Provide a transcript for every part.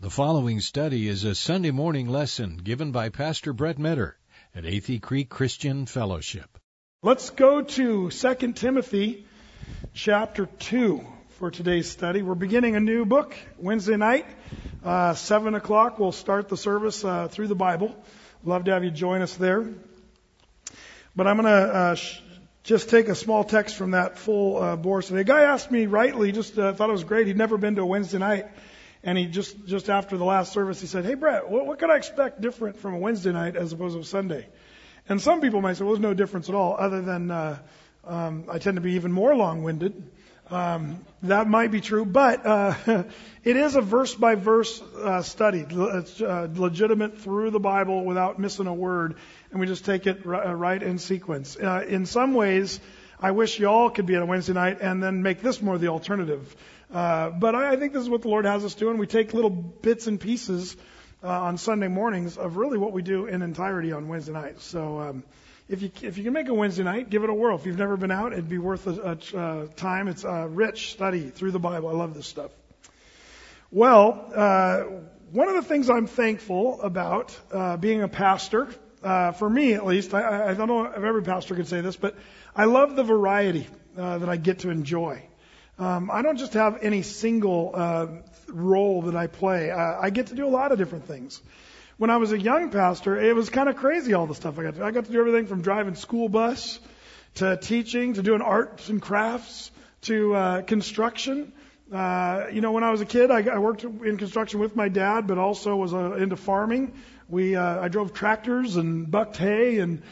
The following study is a Sunday morning lesson given by Pastor Brett Metter at Athey Creek Christian Fellowship. Let's go to 2 Timothy chapter 2 for today's study. We're beginning a new book Wednesday night, 7 o'clock. We'll start the service through the Bible. Love to have you join us there. But I'm going to just take a small text from that full bore today. A guy asked me rightly, thought it was great. He'd never been to a Wednesday night. And he just after the last service, he said, "Hey, Brett, what could I expect different from a Wednesday night as opposed to a Sunday?" And some people might say, well, there's no difference at all, other than I tend to be even more long-winded. That might be true, but it is a verse-by-verse study. It's legitimate through the Bible without missing a word, and we just take it right in sequence. In some ways, I wish y'all could be on a Wednesday night and then make this more the alternative. But I think this is what the Lord has us doing. We take little bits and pieces on Sunday mornings of really what we do in entirety on Wednesday nights. So if you can make a Wednesday night, give it a whirl. If you've never been out, it'd be worth a time. It's a rich study through the Bible. I love this stuff. Well, one of the things I'm thankful about being a pastor, for me at least, I don't know if every pastor could say this, but I love the variety that I get to enjoy. I don't just have any single role that I play. I get to do a lot of different things. When I was a young pastor, it was kind of crazy, all the stuff I got to do. I got to do everything from driving school bus to teaching to doing arts and crafts to construction. When I was a kid, I worked in construction with my dad, but also was into farming. I drove tractors and bucked hay and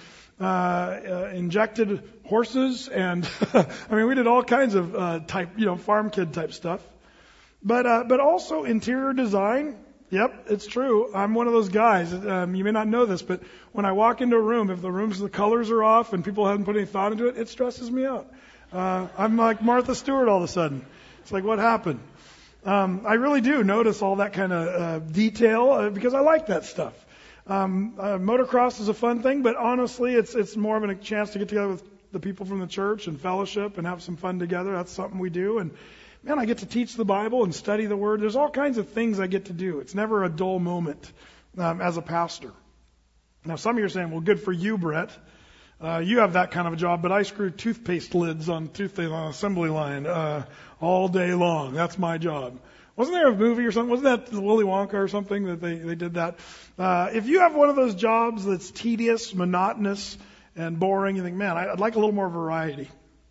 injected horses, and we did all kinds of farm kid type stuff. But also interior design. Yep, it's true. I'm one of those guys. You may not know this, but when I walk into a room, if the colors are off and people haven't put any thought into it, it stresses me out. I'm like Martha Stewart all of a sudden. It's like, what happened? I really do notice all that kind of detail because I like that stuff. Motocross is a fun thing, but honestly, it's more of a chance to get together with the people from the church and fellowship and have some fun together. That's something we do. And man, I get to teach the Bible and study the Word. There's all kinds of things I get to do. It's never a dull moment as a pastor. Now, some of you are saying, well, good for you, Brett. You have that kind of a job, but I screw toothpaste lids on an assembly line all day long. That's my job. Wasn't there a movie or something? Wasn't that Willy Wonka or something that they did that? If you have one of those jobs that's tedious, monotonous, and boring, you think, man, I'd like a little more variety.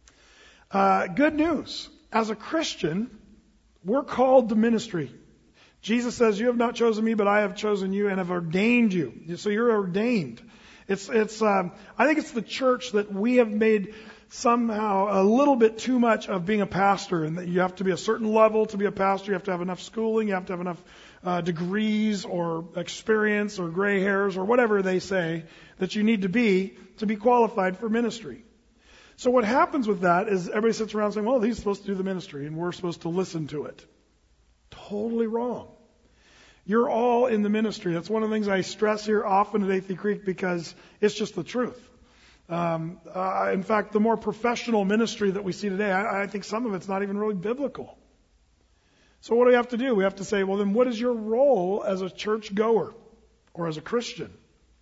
Good news. As a Christian, we're called to ministry. Jesus says, you have not chosen me, but I have chosen you and have ordained you. So you're ordained. I think it's the church that we have made somehow a little bit too much of being a pastor, and that you have to be a certain level to be a pastor. You have to have enough schooling. You have to have enough degrees or experience or gray hairs or whatever they say that you need to be qualified for ministry. So what happens with that is everybody sits around saying, well, he's supposed to do the ministry and we're supposed to listen to it. Totally wrong. You're all in the ministry. That's one of the things I stress here often at Athey Creek because it's just the truth. In fact, the more professional ministry that we see today, I think some of it's not even really biblical. So what do we have to do? We have to say, well, then what is your role as a church goer or as a Christian?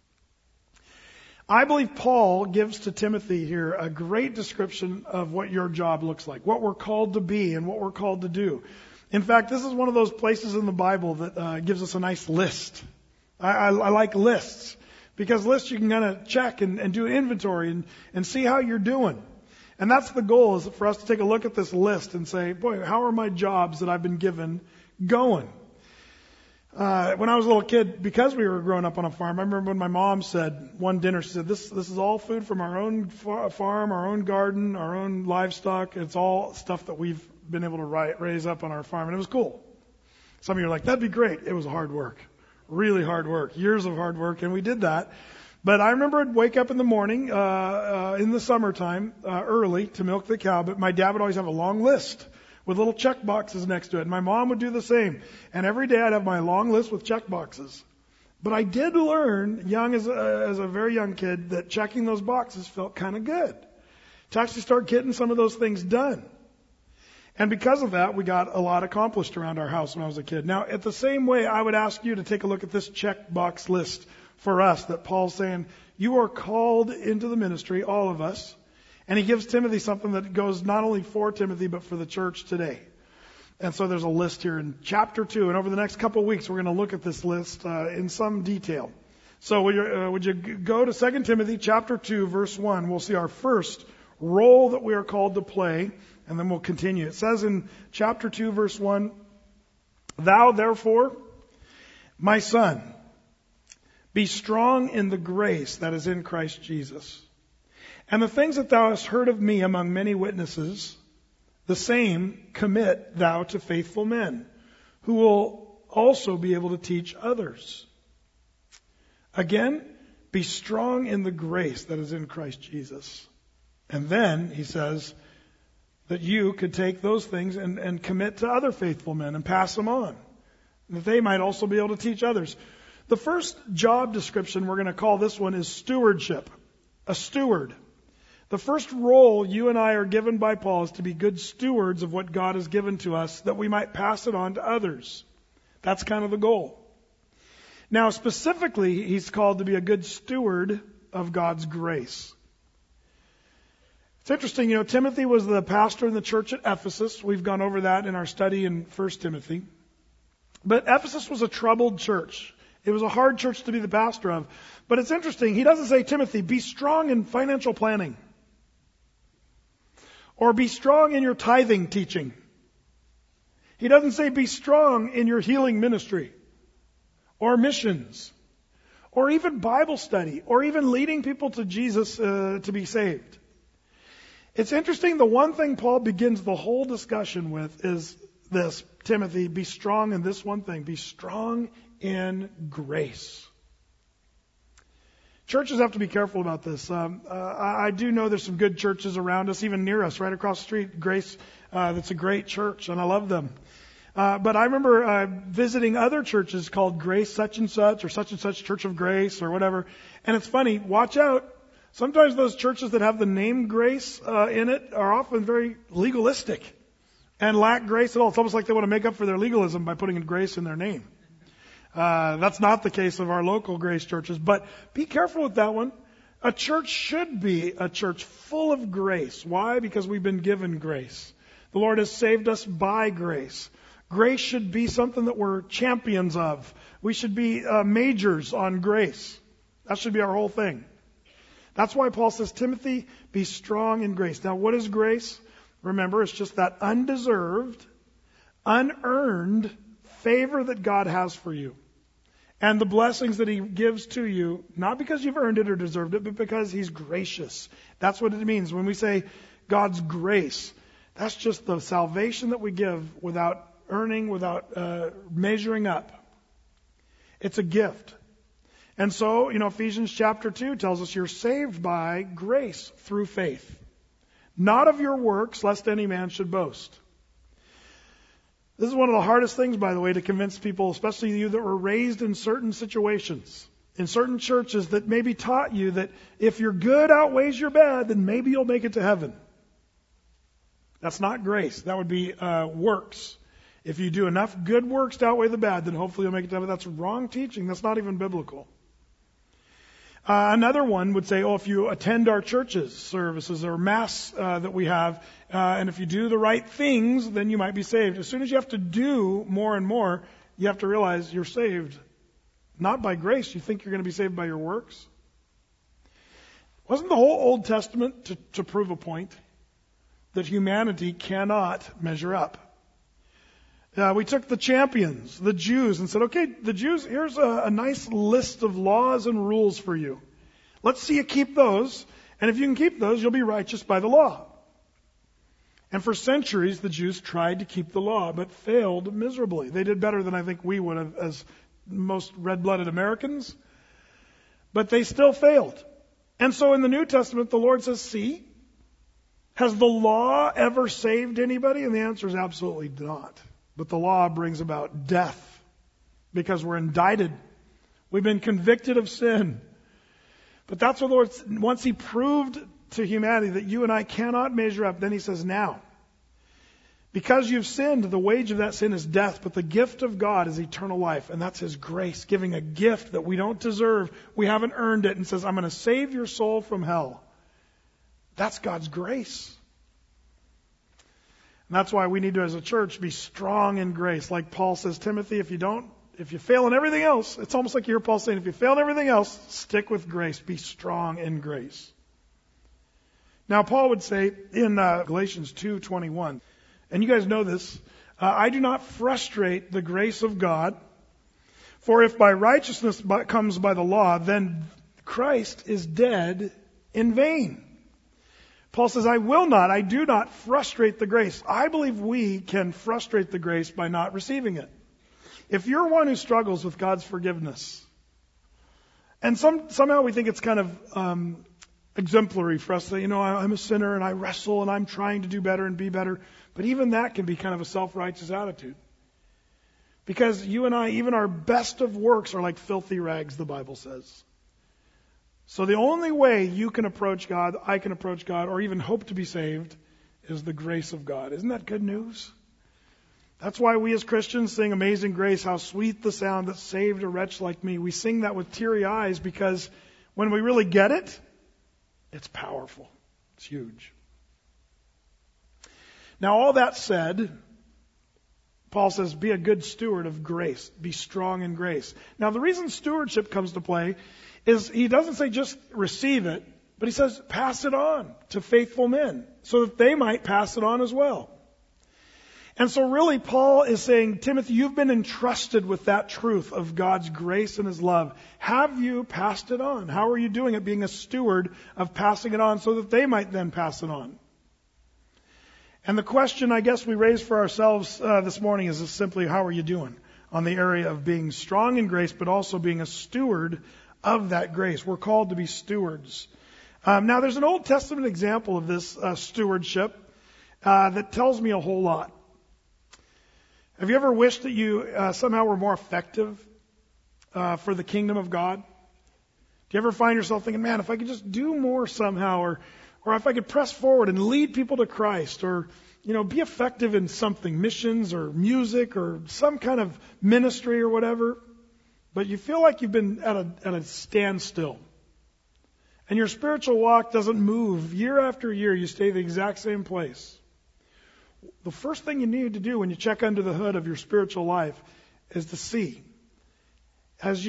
I believe Paul gives to Timothy here a great description of what your job looks like, what we're called to be and what we're called to do. In fact, this is one of those places in the Bible that gives us a nice list. I like lists because lists you can kind of check and do an inventory and see how you're doing. And that's the goal, is for us to take a look at this list and say, boy, how are my jobs that I've been given going? When I was a little kid, because we were growing up on a farm, I remember when my mom said, one dinner, she said, this is all food from our own farm, our own garden, our own livestock. It's all stuff that we've been able to raise up on our farm. And it was cool. Some of you are like, that'd be great. It was hard work, really hard work, years of hard work. And we did that. But I remember I'd wake up in the morning, in the summertime, early to milk the cow. But my dad would always have a long list with little check boxes next to it. And my mom would do the same. And every day I'd have my long list with check boxes. But I did learn, as a very young kid, that checking those boxes felt kind of good. To actually start getting some of those things done. And because of that, we got a lot accomplished around our house when I was a kid. Now, at the same way, I would ask you to take a look at this checkbox list for us that Paul's saying, you are called into the ministry, all of us. And he gives Timothy something that goes not only for Timothy, but for the church today. And so there's a list here in chapter 2. And over the next couple of weeks, we're going to look at this list in some detail. So would you go to 2 Timothy chapter 2, verse 1. We'll see our first role that we are called to play. And then we'll continue. It says in chapter 2, verse 1, Thou therefore, my son, be strong in the grace that is in Christ Jesus. And the things that thou hast heard of me among many witnesses, the same commit thou to faithful men, who will also be able to teach others. Again, be strong in the grace that is in Christ Jesus. And then, he says, that you could take those things and commit to other faithful men and pass them on, that they might also be able to teach others. The first job description we're going to call this one is stewardship, a steward. The first role you and I are given by Paul is to be good stewards of what God has given to us, that we might pass it on to others. That's kind of the goal. Now, specifically, he's called to be a good steward of God's grace. It's interesting, Timothy was the pastor in the church at Ephesus. We've gone over that in our study in 1 Timothy. But Ephesus was a troubled church. It was a hard church to be the pastor of. But it's interesting, he doesn't say, Timothy, be strong in financial planning. Or be strong in your tithing teaching. He doesn't say be strong in your healing ministry. Or missions. Or even Bible study. Or even leading people to Jesus to be saved. It's interesting, the one thing Paul begins the whole discussion with is this, Timothy, be strong in this one thing. Be strong in grace. Churches have to be careful about this. I do know there's some good churches around us, even near us, right across the street, Grace, that's a great church, and I love them. But I remember visiting other churches called Grace such and such, or such and such Church of Grace, or whatever. And it's funny, watch out. Sometimes those churches that have the name Grace in it are often very legalistic and lack grace at all. It's almost like they want to make up for their legalism by putting grace in their name. That's not the case of our local Grace churches, but be careful with that one. A church should be a church full of grace. Why? Because we've been given grace. The Lord has saved us by grace. Grace should be something that we're champions of. We should be majors on grace. That should be our whole thing. That's why Paul says, Timothy, be strong in grace. Now, what is grace? Remember, it's just that undeserved, unearned favor that God has for you. And the blessings that He gives to you, not because you've earned it or deserved it, but because He's gracious. That's what it means. When we say God's grace, that's just the salvation that we give without earning, without measuring up. It's a gift. And so, Ephesians chapter 2 tells us you're saved by grace through faith. Not of your works, lest any man should boast. This is one of the hardest things, by the way, to convince people, especially you that were raised in certain situations, in certain churches that maybe taught you that if your good outweighs your bad, then maybe you'll make it to heaven. That's not grace. That would be works. If you do enough good works to outweigh the bad, then hopefully you'll make it to heaven. That's wrong teaching. That's not even biblical. Another one would say, if you attend our churches services or mass that we have, and if you do the right things, then you might be saved. As soon as you have to do more and more, you have to realize you're saved. Not by grace. You think you're going to be saved by your works? Wasn't the whole Old Testament to prove a point? That humanity cannot measure up. We took the champions, the Jews, and said, okay, the Jews, here's a nice list of laws and rules for you. Let's see you keep those. And if you can keep those, you'll be righteous by the law. And for centuries, the Jews tried to keep the law, but failed miserably. They did better than I think we would have as most red-blooded Americans. But they still failed. And so in the New Testament, the Lord says, see, has the law ever saved anybody? And the answer is absolutely not. But the law brings about death because we're indicted. We've been convicted of sin. But that's what the Lord, once He proved to humanity that you and I cannot measure up, then He says, now, Because you've sinned, the wage of that sin is death, but the gift of God is eternal life. And that's His grace, giving a gift that we don't deserve. We haven't earned it, and says, I'm going to save your soul from hell. That's God's grace. And that's why we need to, as a church, be strong in grace. Like Paul says, Timothy, if you fail in everything else, it's almost like you hear Paul saying, if you fail in everything else, stick with grace. Be strong in grace. Now, Paul would say in Galatians 2:21, and you guys know this, I do not frustrate the grace of God, for if by righteousness comes by the law, then Christ is dead in vain. Paul says, I do not frustrate the grace. I believe we can frustrate the grace by not receiving it. If you're one who struggles with God's forgiveness, and somehow we think it's kind of exemplary for us that, I'm a sinner and I wrestle and I'm trying to do better and be better. But even that can be kind of a self-righteous attitude. Because you and I, even our best of works are like filthy rags, the Bible says. So the only way you can approach God, I can approach God, or even hope to be saved, is the grace of God. Isn't that good news? That's why we as Christians sing Amazing Grace, how sweet the sound that saved a wretch like me. We sing that with teary eyes because when we really get it, it's powerful. It's huge. Now, all that said, Paul says, be a good steward of grace. Be strong in grace. Now, the reason stewardship comes to play is he doesn't say just receive it, but he says pass it on to faithful men so that they might pass it on as well. And so really, Paul is saying, Timothy, you've been entrusted with that truth of God's grace and His love. Have you passed it on? How are you doing it, being a steward of passing it on so that they might then pass it on? And the question I guess we raise for ourselves this morning is just simply, how are you doing on the area of being strong in grace, but also being a steward of that grace? We're called to be stewards. Now, there's an Old Testament example of this stewardship that tells me a whole lot. Have you ever wished that you somehow were more effective for the kingdom of God? Do you ever find yourself thinking, man, if I could just do more somehow, or if I could press forward and lead people to Christ, or be effective in something, missions or music or some kind of ministry or whatever, but you feel like you've been at a standstill, and your spiritual walk doesn't move year after year. You stay the exact same place. The first thing you need to do when you check under the hood of your spiritual life is to see, as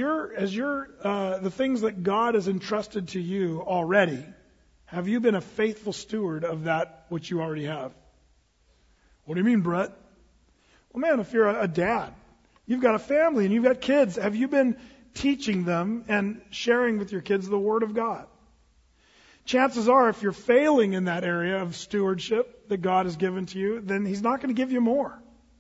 the things that God has entrusted to you already, have you been a faithful steward of that which you already have? What do you mean, Brett? Well, man, if you're a dad, you've got a family and you've got kids, have you been teaching them and sharing with your kids the Word of God? Chances are, if you're failing in that area of stewardship that God has given to you, then He's not going to give you more.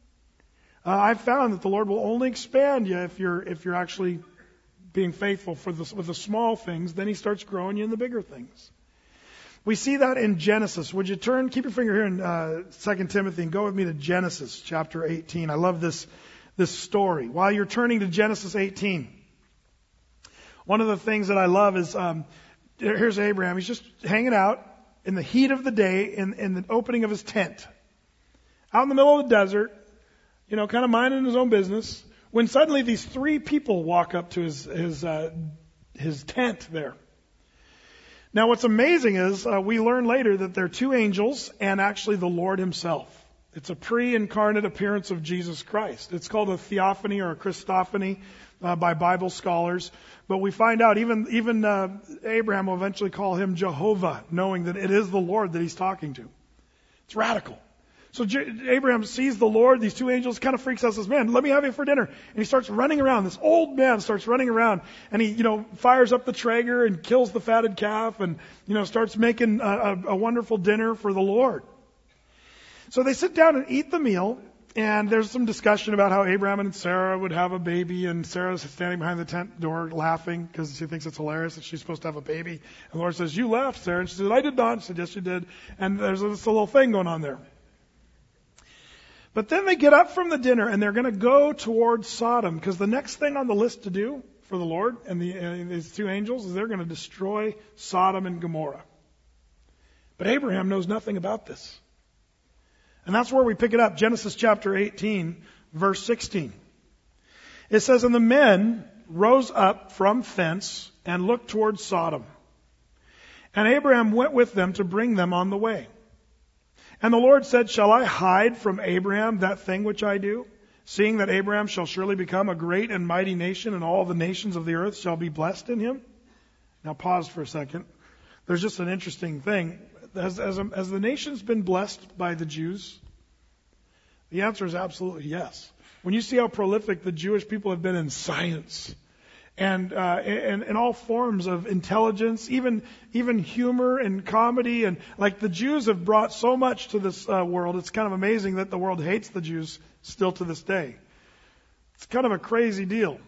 I've found that the Lord will only expand you if you're actually being faithful with the small things. Then He starts growing you in the bigger things. We see that in Genesis. Would you keep your finger here in 2 Timothy and go with me to Genesis chapter 18. I love this story. While you're turning to Genesis 18, one of the things that I love is here's Abraham. He's just hanging out in the heat of the day in the opening of his tent. Out in the middle of the desert, kind of minding his own business, when suddenly these three people walk up to his tent there. Now what's amazing is we learn later that they're two angels and actually the Lord Himself. It's a pre-incarnate appearance of Jesus Christ. It's called a theophany or a Christophany by Bible scholars. But we find out even Abraham will eventually call Him Jehovah, knowing that it is the Lord that he's talking to. It's radical. So Abraham sees the Lord, these two angels, kind of freaks out, says, man, let me have you for dinner. And he starts running around. This old man starts running around, and he, fires up the Traeger and kills the fatted calf and, starts making a wonderful dinner for the Lord. So they sit down and eat the meal, and there's some discussion about how Abraham and Sarah would have a baby, and Sarah's standing behind the tent door laughing because she thinks it's hilarious that she's supposed to have a baby. And the Lord says, you laughed, Sarah. And she said, I did not. She said, yes, you did. And there's this little thing going on there. But then they get up from the dinner and they're going to go towards Sodom, because the next thing on the list to do for the Lord and these two angels is they're going to destroy Sodom and Gomorrah. But Abraham knows nothing about this. And that's where we pick it up. Genesis chapter 18, verse 16. It says, and the men rose up from thence and looked towards Sodom. And Abraham went with them to bring them on the way. And the Lord said, shall I hide from Abraham that thing which I do? Seeing that Abraham shall surely become a great and mighty nation, and all the nations of the earth shall be blessed in him. Now pause for a second. There's just an interesting thing. Has the nations been blessed by the Jews? The answer is absolutely yes. When you see how prolific the Jewish people have been in science and in all forms of intelligence, even humor and comedy, and like the Jews have brought so much to this world, it's kind of amazing that the world hates the Jews still to this day. It's kind of a crazy deal.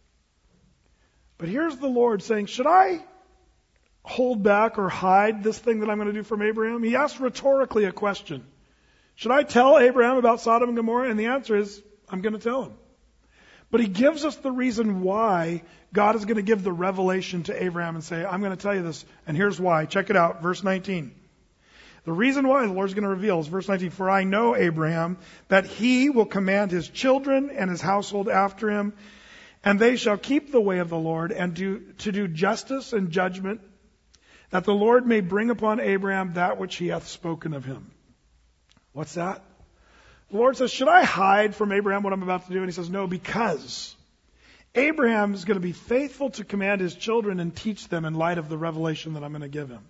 But here's the Lord saying, should I hold back or hide this thing that I'm going to do from Abraham? He asked rhetorically a question. Should I tell Abraham about Sodom and Gomorrah? And the answer is, I'm going to tell him. But he gives us the reason why God is going to give the revelation to Abraham and say, I'm going to tell you this, and here's why. Check it out, verse 19. The reason why the Lord's going to reveal is verse 19. For I know Abraham, that he will command his children and his household after him, and they shall keep the way of the Lord and to do justice and judgment, that the Lord may bring upon Abraham that which he hath spoken of him. What's that? The Lord says, should I hide from Abraham what I'm about to do? And he says, no, because Abraham is going to be faithful to command his children and teach them in light of the revelation that I'm going to give him.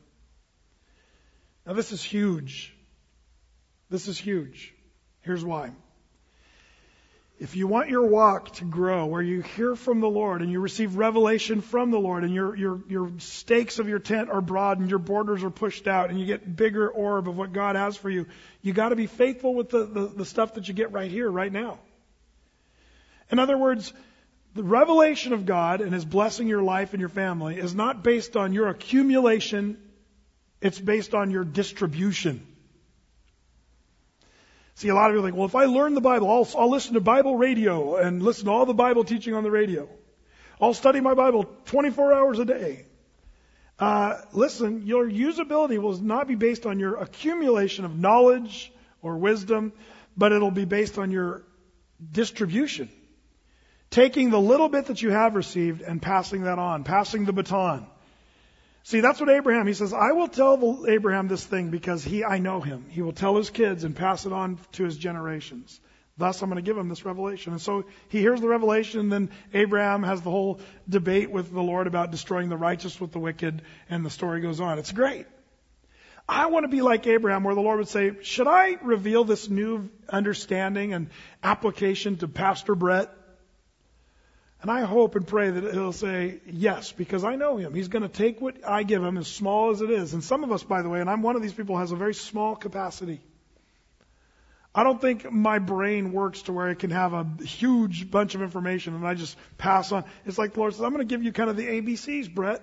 Now this is huge. This is huge. Here's why. If you want your walk to grow, where you hear from the Lord and you receive revelation from the Lord, and your stakes of your tent are broad and your borders are pushed out, and you get bigger orb of what God has for you, you got to be faithful with the stuff that you get right here, right now. In other words, the revelation of God and His blessing your life and your family is not based on your accumulation, it's based on your distribution. See, a lot of people are like, well, if I learn the Bible, I'll listen to Bible radio and listen to all the Bible teaching on the radio. I'll study my Bible 24 hours a day. Listen, your usability will not be based on your accumulation of knowledge or wisdom, but it'll be based on your distribution. Taking the little bit that you have received and passing that on, passing the baton. See, that's what Abraham, he says, I will tell Abraham this thing because I know him. He will tell his kids and pass it on to his generations. Thus, I'm going to give him this revelation. And so he hears the revelation, and then Abraham has the whole debate with the Lord about destroying the righteous with the wicked, and the story goes on. It's great. I want to be like Abraham, where the Lord would say, should I reveal this new understanding and application to Pastor Brett? And I hope and pray that he'll say yes, because I know him. He's going to take what I give him, as small as it is. And some of us, by the way, and I'm one of these people, has a very small capacity. I don't think my brain works to where it can have a huge bunch of information and I just pass on. It's like the Lord says, I'm going to give you kind of the ABCs, Brett.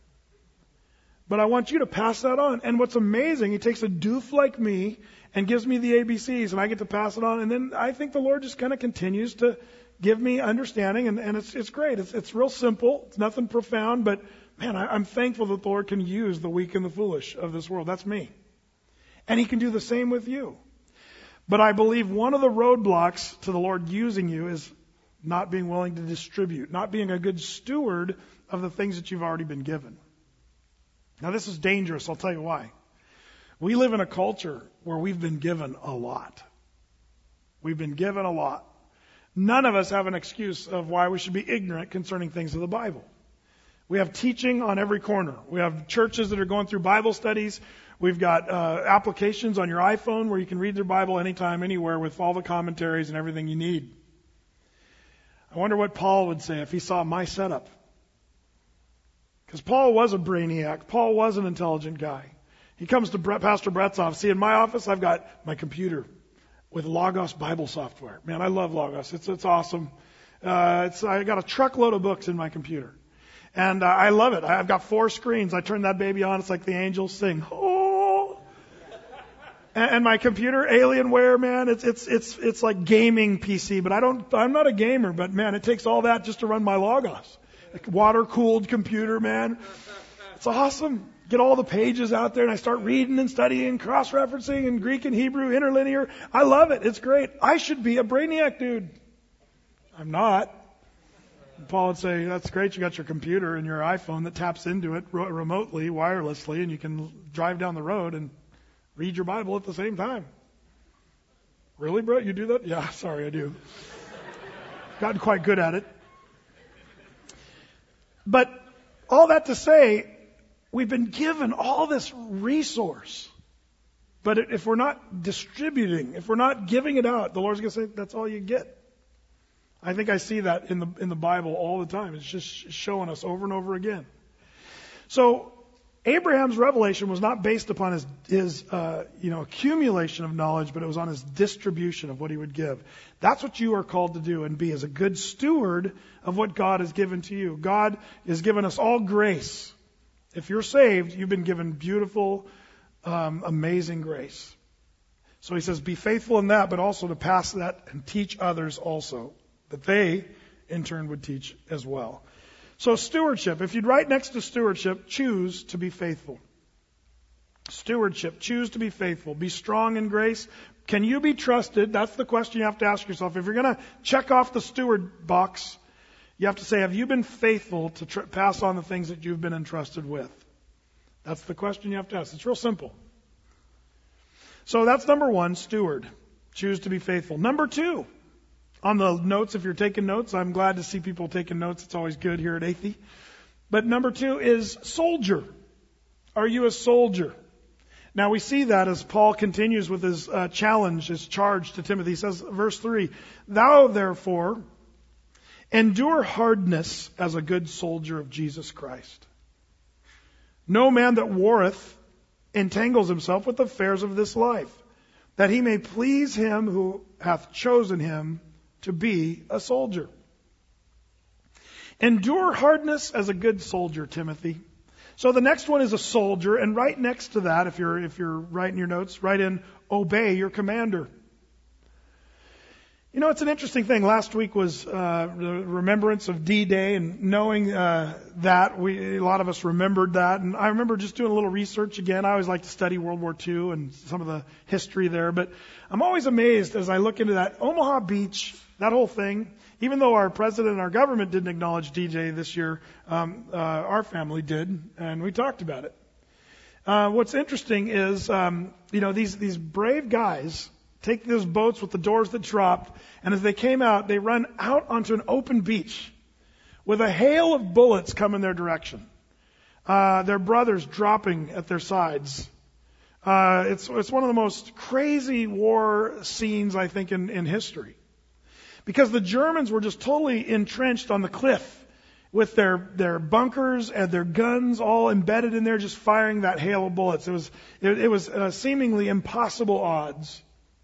But I want you to pass that on. And what's amazing, He takes a doof like me and gives me the ABCs, and I get to pass it on. And then I think the Lord just kind of continues to give me understanding, and it's great. It's real simple. It's nothing profound, but man, I'm thankful that the Lord can use the weak and the foolish of this world. That's me. And He can do the same with you. But I believe one of the roadblocks to the Lord using you is not being willing to distribute, not being a good steward of the things that you've already been given. Now this is dangerous. I'll tell you why. We live in a culture where we've been given a lot. We've been given a lot. None of us have an excuse of why we should be ignorant concerning things of the Bible. We have teaching on every corner. We have churches that are going through Bible studies. We've got applications on your iPhone where you can read your Bible anytime, anywhere, with all the commentaries and everything you need. I wonder what Paul would say if he saw my setup. Because Paul was a brainiac. Paul was an intelligent guy. He comes to Pastor Brett's office. See, in my office, I've got my computer with Logos Bible software. Man, I love Logos. It's awesome. I got a truckload of books in my computer. And I love it. I've got 4 screens. I turn that baby on. It's like the angels sing. Oh! And my computer, Alienware, man, it's like gaming PC. But I'm not a gamer, but man, it takes all that just to run my Logos. Like water-cooled computer, man. It's awesome. get all the pages out there and I start reading and studying, cross-referencing in Greek and Hebrew, interlinear. I love it. It's great. I should be a brainiac dude. I'm not. Paul would say, that's great. You got your computer and your iPhone that taps into it remotely, wirelessly, and you can drive down the road and read your Bible at the same time. Really, bro? You do that? Yeah, sorry, I do. Gotten quite good at it. But all that to say, we've been given all this resource. But if we're not distributing, if we're not giving it out, the Lord's going to say, that's all you get. I think I see that in the Bible all the time. It's just showing us over and over again. So Abraham's revelation was not based upon his accumulation of knowledge, but it was on his distribution of what he would give. That's what you are called to do and be, as a good steward of what God has given to you. God has given us all grace. If you're saved, you've been given beautiful, amazing grace. So he says, be faithful in that, but also to pass that and teach others also, that they, in turn, would teach as well. So stewardship. If you'd write next to stewardship, choose to be faithful. Stewardship. Choose to be faithful. Be strong in grace. Can you be trusted? That's the question you have to ask yourself. If you're going to check off the steward box, you have to say, have you been faithful to pass on the things that you've been entrusted with? That's the question you have to ask. It's real simple. So that's number one, steward. Choose to be faithful. Number two, on the notes, if you're taking notes, I'm glad to see people taking notes. It's always good here at Athey. But number two is soldier. Are you a soldier? Now we see that as Paul continues with his challenge, his charge to Timothy. He says, verse 3, thou therefore endure hardness as a good soldier of Jesus Christ. No man that warreth entangles himself with the affairs of this life, that he may please him who hath chosen him to be a soldier. Endure hardness as a good soldier, Timothy. So the next one is a soldier, and right next to that, if you're writing your notes, write in obey your commander. You know, it's an interesting thing. Last week was the remembrance of D-Day, and knowing that, a lot of us remembered that. And I remember just doing a little research again. I always like to study World War II and some of the history there. But I'm always amazed as I look into that. Omaha Beach, that whole thing, even though our president and our government didn't acknowledge D-Day this year, our family did, and we talked about it. What's interesting is, these brave guys take those boats with the doors that dropped, and as they came out, they run out onto an open beach with a hail of bullets coming their direction. Their brothers dropping at their sides. It's one of the most crazy war scenes, I think, in history. Because the Germans were just totally entrenched on the cliff with their bunkers and their guns all embedded in there, just firing that hail of bullets. It was seemingly impossible odds.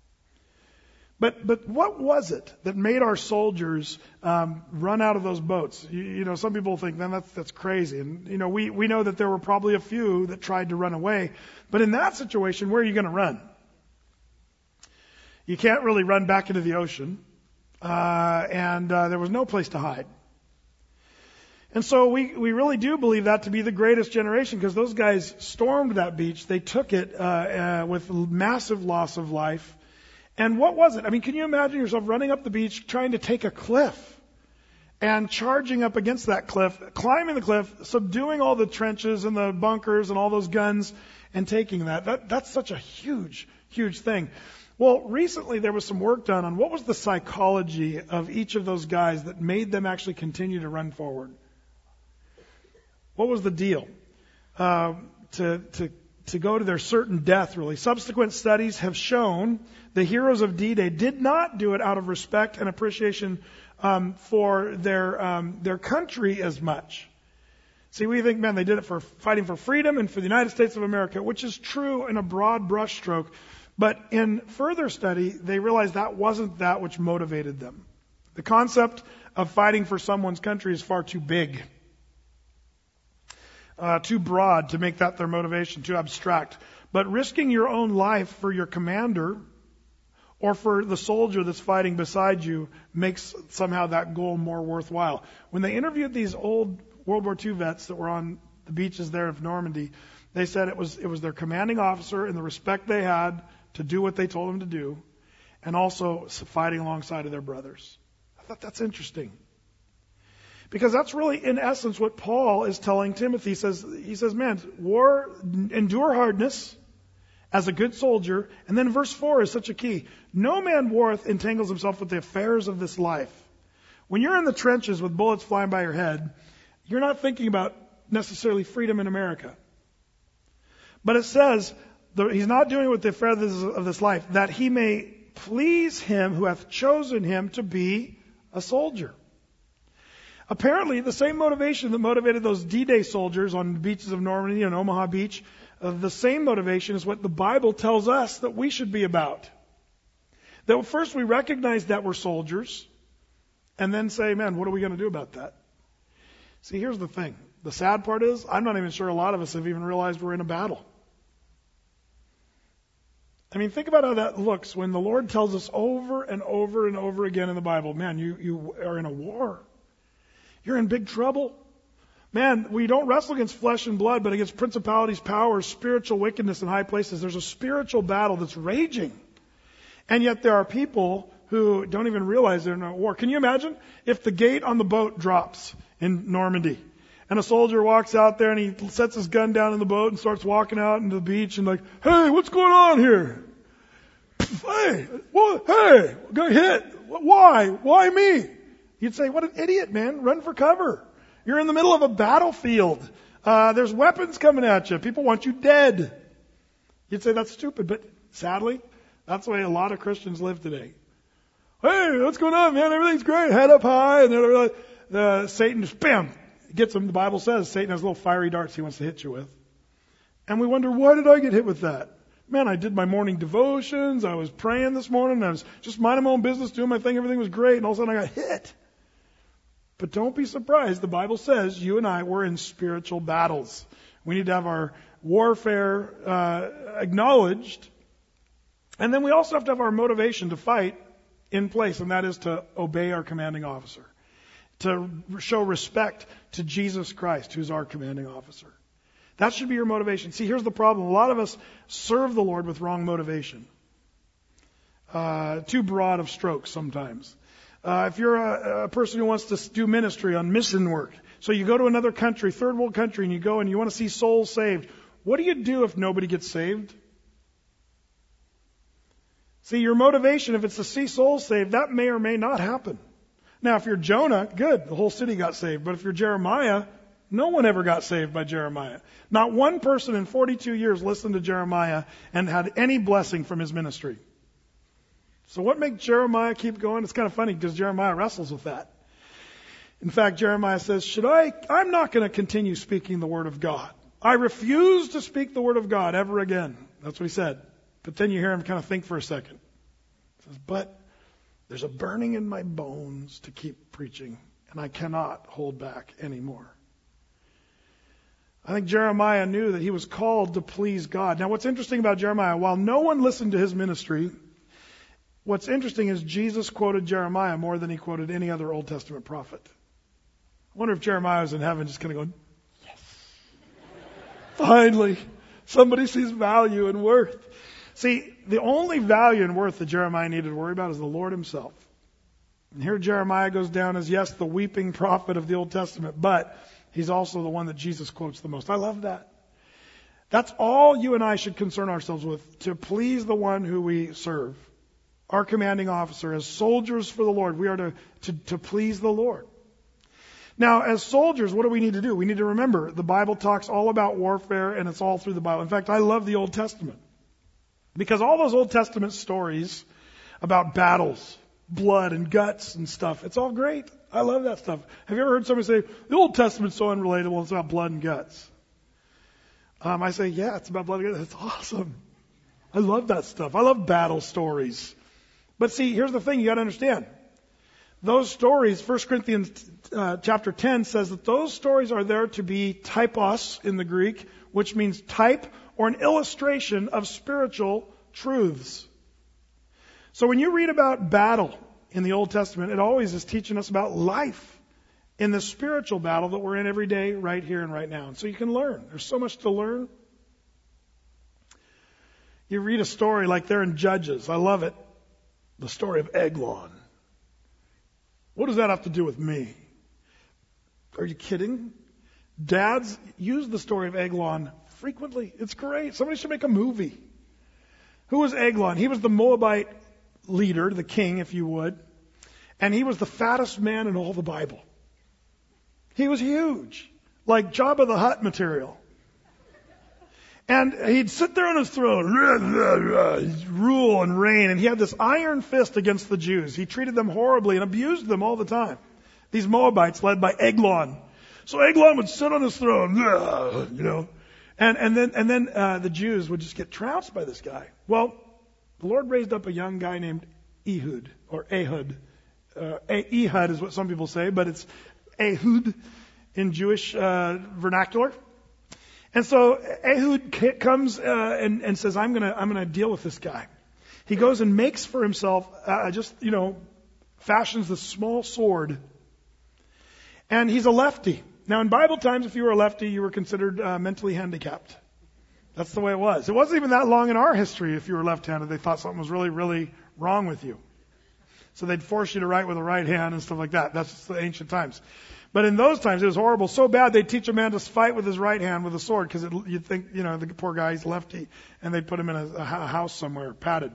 But what was it that made our soldiers run out of those boats? Some people think, man, that's crazy. And we know that there were probably a few that tried to run away. But in that situation, where are you going to run? You can't really run back into the ocean, and there was no place to hide. And so we really do believe that to be the greatest generation, because those guys stormed that beach. They took it with massive loss of life. And what was it? I mean, can you imagine yourself running up the beach, trying to take a cliff, and charging up against that cliff, climbing the cliff, subduing all the trenches and the bunkers and all those guns, and taking that? That's such a huge, huge thing. Well, recently there was some work done on what was the psychology of each of those guys that made them actually continue to run forward. What was the deal? To go to their certain death, really. Subsequent studies have shown the heroes of D-Day did not do it out of respect and appreciation for their country as much. See, we think, man, they did it for fighting for freedom and for the United States of America, which is true in a broad brushstroke. But in further study, they realized that wasn't that which motivated them. The concept of fighting for someone's country is far too big. Too broad to make that their motivation, too abstract. But risking your own life for your commander or for the soldier that's fighting beside you makes somehow that goal more worthwhile. When they interviewed these old World War II vets that were on the beaches there of Normandy, they said it was their commanding officer and the respect they had to do what they told him to do, and also fighting alongside of their brothers. I thought that's interesting. Because that's really, in essence, what Paul is telling Timothy. He says, man, endure hardness as a good soldier. And then verse 4 is such a key. No man warreth entangles himself with the affairs of this life. When you're in the trenches with bullets flying by your head, you're not thinking about necessarily freedom in America. But it says, he's not doing it with the affairs of this life, that he may please him who hath chosen him to be a soldier. Apparently, the same motivation that motivated those D-Day soldiers on the beaches of Normandy and Omaha Beach, the same motivation is what the Bible tells us that we should be about. That first we recognize that we're soldiers, and then say, man, what are we going to do about that? See, here's the thing. The sad part is, I'm not even sure a lot of us have even realized we're in a battle. I mean, think about how that looks when the Lord tells us over and over and over again in the Bible, man, you are in a war. You're in big trouble. Man, we don't wrestle against flesh and blood, but against principalities, powers, spiritual wickedness in high places. There's a spiritual battle that's raging. And yet there are people who don't even realize they're in a war. Can you imagine if the gate on the boat drops in Normandy and a soldier walks out there and he sets his gun down in the boat and starts walking out into the beach and like, hey, what's going on here? Hey, got hit. Why? Why me? You'd say, what an idiot, man. Run for cover. You're in the middle of a battlefield. There's weapons coming at you. People want you dead. You'd say that's stupid, but sadly, that's the way a lot of Christians live today. Hey, what's going on, man? Everything's great. Head up high. And then Satan just, bam, gets them. The Bible says Satan has little fiery darts he wants to hit you with. And we wonder, why did I get hit with that? Man, I did my morning devotions. I was praying this morning. I was just minding my own business, doing my thing. Everything was great. And all of a sudden I got hit. But don't be surprised. The Bible says you and I, we're in spiritual battles. We need to have our warfare acknowledged. And then we also have to have our motivation to fight in place, and that is to obey our commanding officer, to show respect to Jesus Christ, who's our commanding officer. That should be your motivation. See, here's the problem. A lot of us serve the Lord with wrong motivation. Too broad of strokes sometimes. If you're a person who wants to do ministry on mission work, so you go to another country, third world country, and you go and you want to see souls saved, what do you do if nobody gets saved? See, your motivation, if it's to see souls saved, that may or may not happen. Now, if you're Jonah, good, the whole city got saved. But if you're Jeremiah, no one ever got saved by Jeremiah. Not one person in 42 years listened to Jeremiah and had any blessing from his ministry. So what makes Jeremiah keep going? It's kind of funny because Jeremiah wrestles with that. In fact, Jeremiah says, I'm not going to continue speaking the word of God. I refuse to speak the word of God ever again. That's what he said. But then you hear him kind of think for a second. He says, but there's a burning in my bones to keep preaching, and I cannot hold back anymore. I think Jeremiah knew that he was called to please God. Now, what's interesting about Jeremiah, while no one listened to his ministry, what's interesting is Jesus quoted Jeremiah more than he quoted any other Old Testament prophet. I wonder if Jeremiah was in heaven just kind of going, yes, finally, somebody sees value and worth. See, the only value and worth that Jeremiah needed to worry about is the Lord himself. And here Jeremiah goes down as, yes, the weeping prophet of the Old Testament, but he's also the one that Jesus quotes the most. I love that. That's all you and I should concern ourselves with, to please the one who we serve. Our commanding officer, as soldiers for the Lord, we are to please the Lord. Now, as soldiers, what do we need to do? We need to remember the Bible talks all about warfare, and it's all through the Bible. In fact, I love the Old Testament. Because all those Old Testament stories about battles, blood and guts and stuff, it's all great. I love that stuff. Have you ever heard somebody say, the Old Testament's so unrelatable, it's about blood and guts? I say, yeah, it's about blood and guts. It's awesome. I love that stuff. I love battle stories. But see, here's the thing you got to understand. Those stories, 1 Corinthians chapter 10 says that those stories are there to be typos in the Greek, which means type or an illustration of spiritual truths. So when you read about battle in the Old Testament, it always is teaching us about life in the spiritual battle that we're in every day, right here and right now. And so you can learn. There's so much to learn. You read a story like there in Judges. I love it. The story of Eglon. What does that have to do with me? Are you kidding? Dads use the story of Eglon frequently. It's great. Somebody should make a movie. Who was Eglon? He was the Moabite leader, the king, if you would. And he was the fattest man in all the Bible. He was huge, like Jabba the Hutt material. And he'd sit there on his throne, rule and reign, and he had this iron fist against the Jews. He treated them horribly and abused them all the time. These Moabites led by Eglon. So Eglon would sit on his throne, and then the Jews would just get trounced by this guy. Well, the Lord raised up a young guy named Ehud, or Ehud. Ehud is what some people say, but it's Ehud in Jewish vernacular. And so Ehud comes and says, I'm gonna deal with this guy. He goes and makes for himself, fashions this small sword. And he's a lefty. Now in Bible times, if you were a lefty, you were considered mentally handicapped. That's the way it was. It wasn't even that long in our history if you were left-handed. They thought something was really, really wrong with you. So they'd force you to write with the right hand and stuff like that. That's just the ancient times. But in those times, it was horrible. So bad, they'd teach a man to fight with his right hand with a sword because you'd think, the poor guy, he's lefty. And they'd put him in a house somewhere, padded.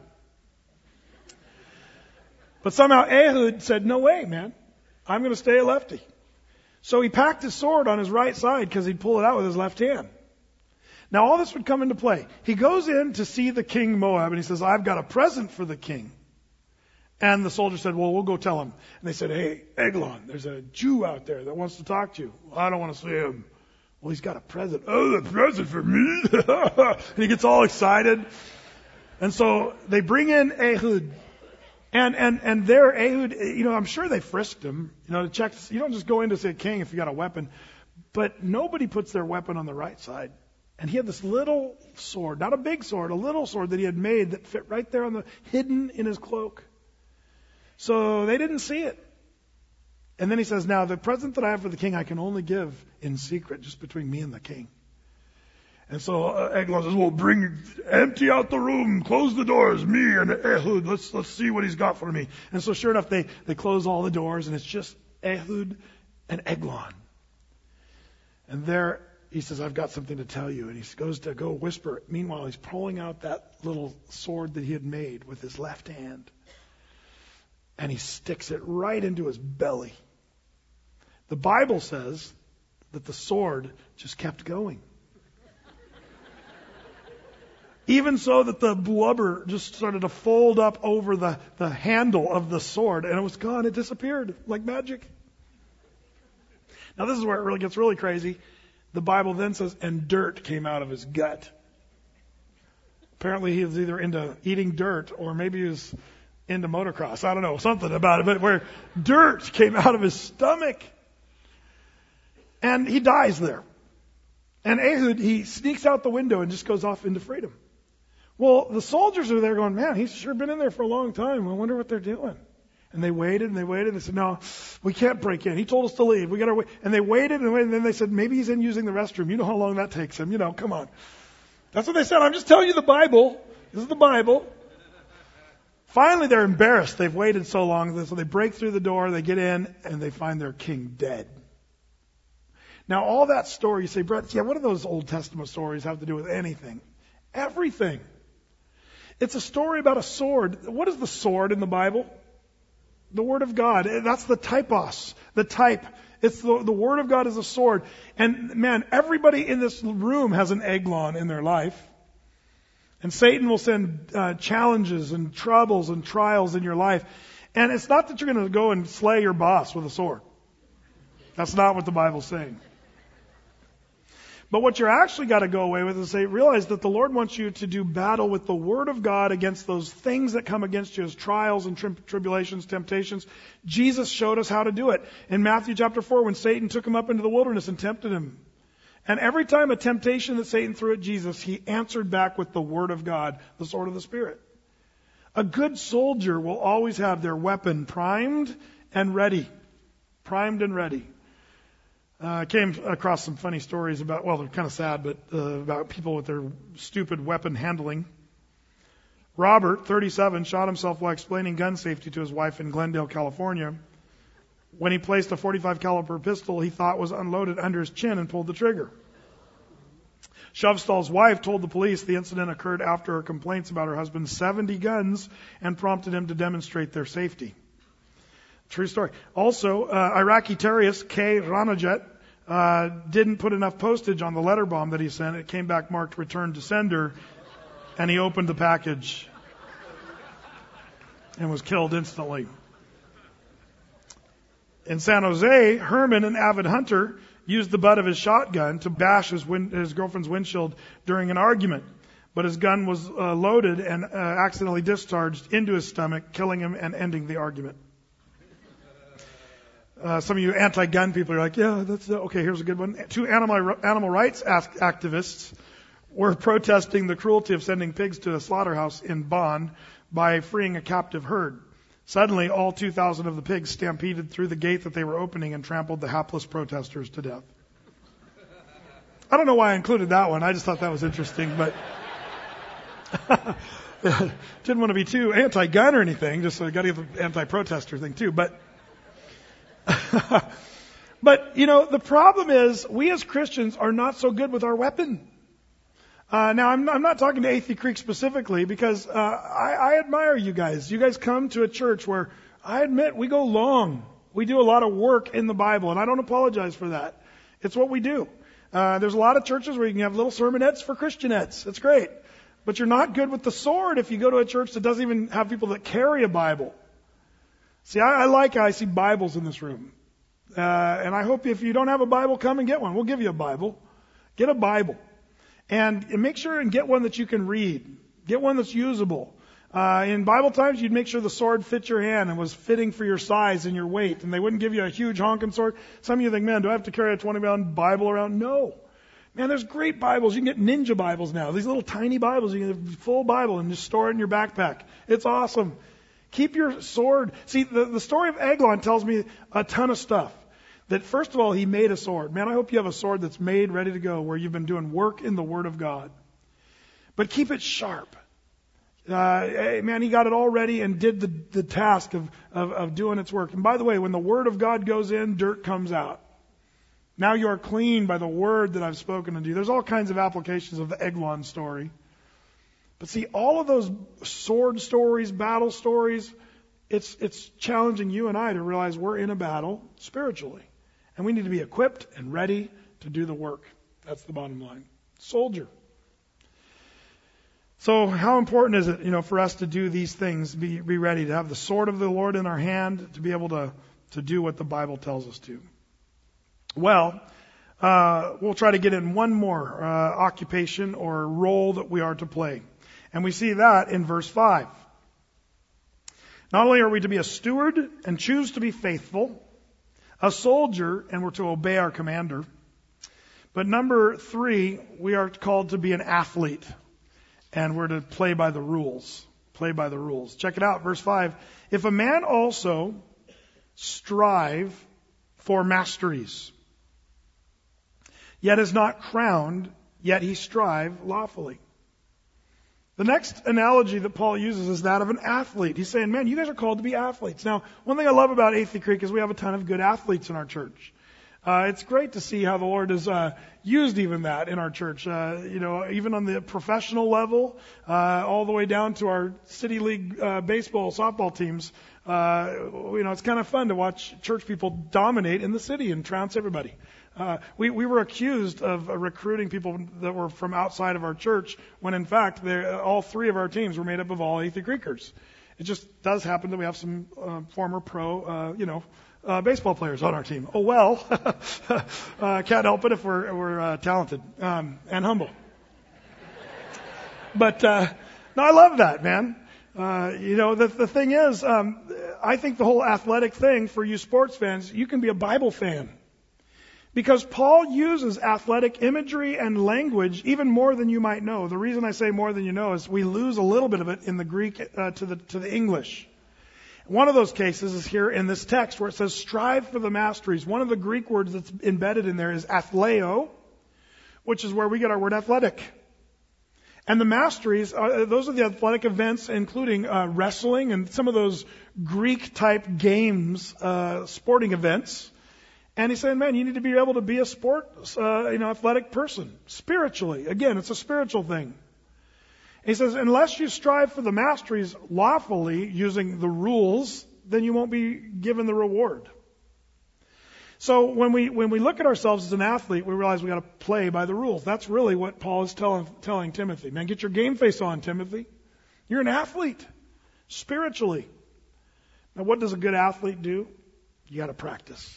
But somehow Ehud said, no way, man. I'm going to stay a lefty. So he packed his sword on his right side because he'd pull it out with his left hand. Now all this would come into play. He goes in to see the king Moab and he says, I've got a present for the king. And the soldier said, well, we'll go tell him. And they said, hey, Eglon, there's a Jew out there that wants to talk to you. Well, I don't want to see him. Well, he's got a present. Oh, a present for me? And he gets all excited. And so they bring in Ehud. And there, Ehud, I'm sure they frisked him, to check. You don't just go in to say king if you got a weapon. But nobody puts their weapon on the right side. And he had this little sword, not a big sword, a little sword that he had made that fit right there hidden in his cloak. So they didn't see it. And then he says, now the present that I have for the king, I can only give in secret, just between me and the king. And so Eglon says, well, empty out the room, close the doors, me and Ehud, let's see what he's got for me. And so sure enough, they close all the doors and it's just Ehud and Eglon. And there he says, I've got something to tell you. And he goes to go whisper. Meanwhile, he's pulling out that little sword that he had made with his left hand. And he sticks it right into his belly. The Bible says that the sword just kept going. Even so that the blubber just started to fold up over the handle of the sword. And it was gone. It disappeared like magic. Now this is where it really gets really crazy. The Bible then says, and dirt came out of his gut. Apparently he was either into eating dirt or maybe he was into motocross. I don't know, something about it. But where dirt came out of his stomach. And he dies there. And Ehud, he sneaks out the window and just goes off into freedom. Well, the soldiers are there going, man, he's sure been in there for a long time. I wonder what they're doing. And they waited and they waited. And they said, no, we can't break in. He told us to leave. We got to wait. And they waited and waited. And then they said, maybe he's in using the restroom. You know how long that takes him. Come on. That's what they said. I'm just telling you the Bible. This is the Bible. Finally, they're embarrassed. They've waited so long. So they break through the door. They get in and they find their king dead. Now, all that story, you say, Brett, what do those Old Testament stories have to do with anything? Everything. It's a story about a sword. What is the sword in the Bible? The Word of God. That's the typos, the type. It's the Word of God is a sword. And man, everybody in this room has an Eglon in their life. And Satan will send challenges and troubles and trials in your life. And it's not that you're going to go and slay your boss with a sword. That's not what the Bible's saying. But what you're actually got to go away with is realize that the Lord wants you to do battle with the Word of God against those things that come against you as trials and tribulations, temptations. Jesus showed us how to do it. In Matthew chapter 4, when Satan took him up into the wilderness and tempted him. And every time a temptation that Satan threw at Jesus, he answered back with the Word of God, the sword of the Spirit. A good soldier will always have their weapon primed and ready. Primed and ready. I came across some funny stories about, well, they're kind of sad, but about people with their stupid weapon handling. Robert, 37, shot himself while explaining gun safety to his wife in Glendale, California. When he placed a .45 caliber pistol he thought was unloaded under his chin and pulled the trigger. Shovestall's wife told the police the incident occurred after her complaints about her husband's 70 guns and prompted him to demonstrate their safety. True story. Also, Iraqi terrorist K. Ranajet didn't put enough postage on the letter bomb that he sent. It came back marked return to sender, and he opened the package and was killed instantly. In San Jose, Herman, an avid hunter, used the butt of his shotgun to bash his girlfriend's windshield during an argument. But his gun was loaded and accidentally discharged into his stomach, killing him and ending the argument. Some of you anti-gun people are like, yeah, that's okay. Here's a good one. 2 animal rights activists were protesting the cruelty of sending pigs to a slaughterhouse in Bonn by freeing a captive herd. Suddenly, all 2,000 of the pigs stampeded through the gate that they were opening and trampled the hapless protesters to death. I don't know why I included that one. I just thought that was interesting, but didn't want to be too anti-gun or anything. Just so I got to give the anti-protester thing too. But the problem is we as Christians are not so good with our weapon. Now, I'm not talking to Athey Creek specifically because I admire you guys. You guys come to a church where I admit we go long. We do a lot of work in the Bible, and I don't apologize for that. It's what we do. There's a lot of churches where you can have little sermonettes for Christianettes. It's great. But you're not good with the sword if you go to a church that doesn't even have people that carry a Bible. See, I like how I see Bibles in this room. And I hope if you don't have a Bible, come and get one. We'll give you a Bible. Get a Bible. And make sure and get one that you can read. Get one that's usable. In Bible times, you'd make sure the sword fit your hand and was fitting for your size and your weight. And they wouldn't give you a huge honking sword. Some of you think, man, do I have to carry a 20-pound Bible around? No. Man, there's great Bibles. You can get ninja Bibles now. These little tiny Bibles. You can get a full Bible and just store it in your backpack. It's awesome. Keep your sword. See, the story of Eglon tells me a ton of stuff. That first of all, he made a sword. Man, I hope you have a sword that's made, ready to go, where you've been doing work in the Word of God. But keep it sharp. Man, he got it all ready and did the task of doing its work. And by the way, when the Word of God goes in, dirt comes out. Now you are clean by the Word that I've spoken unto you. There's all kinds of applications of the Eglon story. But see, all of those sword stories, battle stories, it's challenging you and I to realize we're in a battle spiritually. And we need to be equipped and ready to do the work. That's the bottom line. Soldier. So how important is it, for us to do these things, be ready to have the sword of the Lord in our hand, to be able to do what the Bible tells us to? Well, we'll try to get in one more occupation or role that we are to play. And we see that in verse 5. Not only are we to be a steward and choose to be faithful, a soldier, and we're to obey our commander. But number 3, we are called to be an athlete. And we're to play by the rules. Play by the rules. Check it out, verse 5. If a man also strive for masteries, yet is not crowned, yet he strive lawfully. The next analogy that Paul uses is that of an athlete. He's saying, man, you guys are called to be athletes. Now, one thing I love about Athey Creek is we have a ton of good athletes in our church. It's great to see how the Lord has used even that in our church. Even on the professional level, all the way down to our city league baseball, softball teams. It's kind of fun to watch church people dominate in the city and trounce everybody. We were accused of recruiting people that were from outside of our church when in fact all 3 of our teams were made up of all Athey Creekers. It just does happen that we have some former pro, baseball players on our team. Oh well, can't help it if we're talented and humble. But no, I love that, man. The thing is, I think the whole athletic thing for you sports fans, you can be a Bible fan. Because Paul uses athletic imagery and language even more than you might know. The reason I say more than you know is we lose a little bit of it in the Greek to the English. One of those cases is here in this text where it says strive for the masteries. One of the Greek words that's embedded in there is athleo, which is where we get our word athletic. And the masteries, those are the athletic events, including wrestling and some of those Greek-type games, sporting events. And he's saying, man, you need to be able to be a athletic person, spiritually. Again, it's a spiritual thing. He says, unless you strive for the masteries lawfully, using the rules, then you won't be given the reward. So when we look at ourselves as an athlete, we realize we got to play by the rules. That's really what Paul is telling Timothy. Man, get your game face on, Timothy. You're an athlete, spiritually. Now, what does a good athlete do? You got to practice.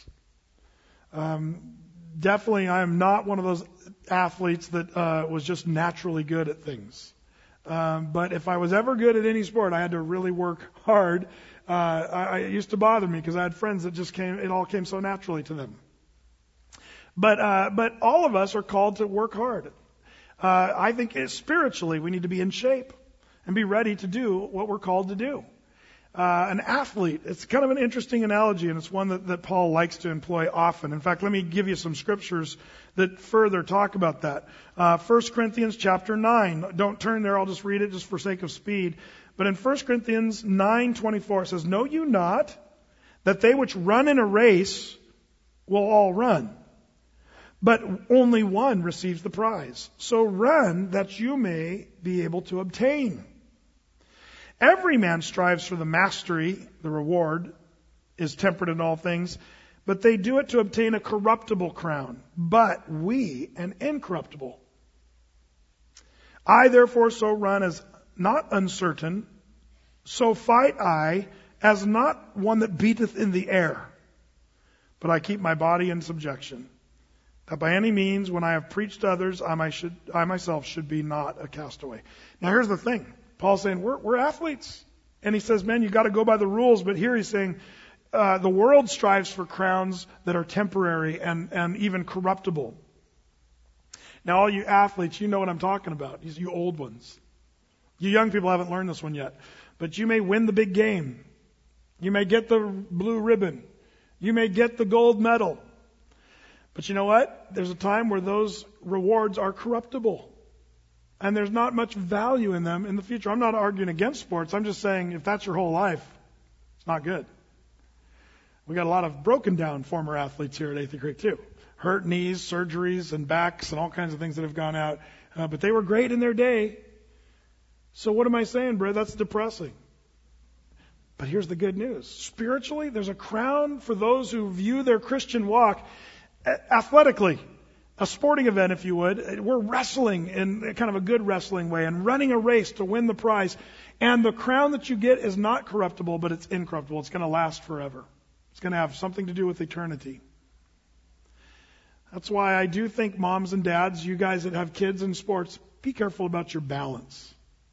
Definitely, I am not one of those athletes that was just naturally good at things. But if I was ever good at any sport, I had to really work hard. It used to bother me because I had friends that it all came so naturally to them. But all of us are called to work hard. I think spiritually we need to be in shape and be ready to do what we're called to do. An athlete, it's kind of an interesting analogy, and it's one that Paul likes to employ often. In fact, let me give you some scriptures that further talk about that. 1 Corinthians chapter 9. Don't turn there, I'll just read it just for sake of speed. But in 1 Corinthians 9:24 it says, know you not that they which run in a race will all run, but only one receives the prize. So run that you may be able to obtain. Every man strives for the mastery, the reward is tempered in all things, but they do it to obtain a corruptible crown, but we an incorruptible. I therefore so run as not uncertain, so fight I as not one that beateth in the air, but I keep my body in subjection, that by any means when I have preached to others, I myself should be not a castaway. Now here's the thing. Paul's saying, we're athletes. And he says, man, you got to go by the rules. But here he's saying, the world strives for crowns that are temporary and even corruptible. Now, all you athletes, you know what I'm talking about. You old ones. You young people haven't learned this one yet. But you may win the big game. You may get the blue ribbon. You may get the gold medal. But you know what? There's a time where those rewards are corruptible. And there's not much value in them in the future. I'm not arguing against sports. I'm just saying if that's your whole life, it's not good. We got a lot of broken down former athletes here at Athey Creek too. Hurt knees, surgeries, and backs, and all kinds of things that have gone out. But they were great in their day. So what am I saying, Brad? That's depressing. But here's the good news. Spiritually, there's a crown for those who view their Christian walk athletically. A sporting event, if you would. We're wrestling in kind of a good wrestling way and running a race to win the prize. And the crown that you get is not corruptible, but it's incorruptible. It's going to last forever. It's going to have something to do with eternity. That's why I do think moms and dads, you guys that have kids in sports, be careful about your balance.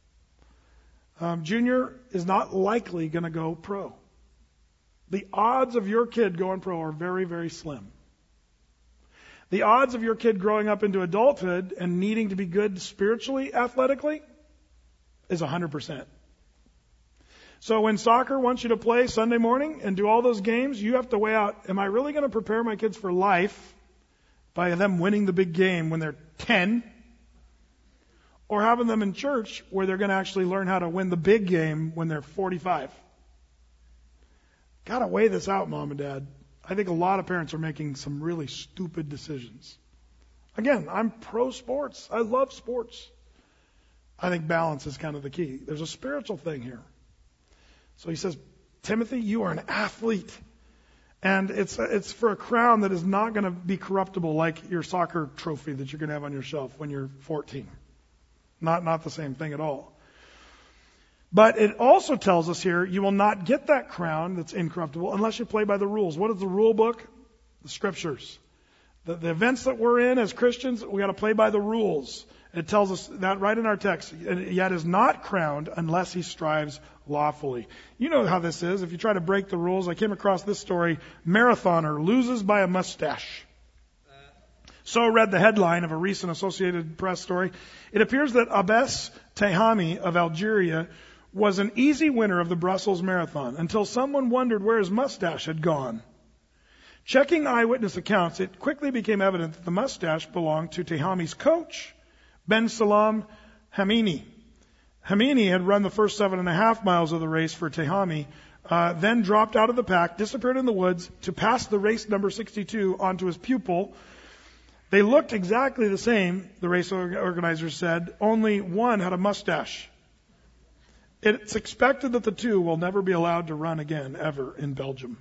Junior is not likely going to go pro. The odds of your kid going pro are very, very slim. The odds of your kid growing up into adulthood and needing to be good spiritually, athletically, is 100%. So when soccer wants you to play Sunday morning and do all those games, you have to weigh out, am I really going to prepare my kids for life by them winning the big game when they're 10? Or having them in church where they're going to actually learn how to win the big game when they're 45? Got to weigh this out, Mom and Dad. I think a lot of parents are making some really stupid decisions. Again, I'm pro sports. I love sports. I think balance is kind of the key. There's a spiritual thing here. So he says, Timothy, you are an athlete. And it's for a crown that is not going to be corruptible like your soccer trophy that you're going to have on your shelf when you're 14. Not the same thing at all. But it also tells us here, you will not get that crown that's incorruptible unless you play by the rules. What is the rule book? The scriptures. The events that we're in as Christians, we got to play by the rules. It tells us that right in our text. Yet is not crowned unless he strives lawfully. You know how this is. If you try to break the rules, I came across this story. Marathoner loses by a mustache. So read the headline of a recent Associated Press story. It appears that Abbas Tehami of Algeria was an easy winner of the Brussels Marathon until someone wondered where his mustache had gone. Checking eyewitness accounts, it quickly became evident that the mustache belonged to Tehami's coach, Ben Salam Hamini. Hamini had run the first 7.5 miles of the race for Tehami, then dropped out of the pack, disappeared in the woods to pass the race number 62 onto his pupil. They looked exactly the same, the race organizers said, only one had a mustache. It's expected that the two will never be allowed to run again, ever, in Belgium.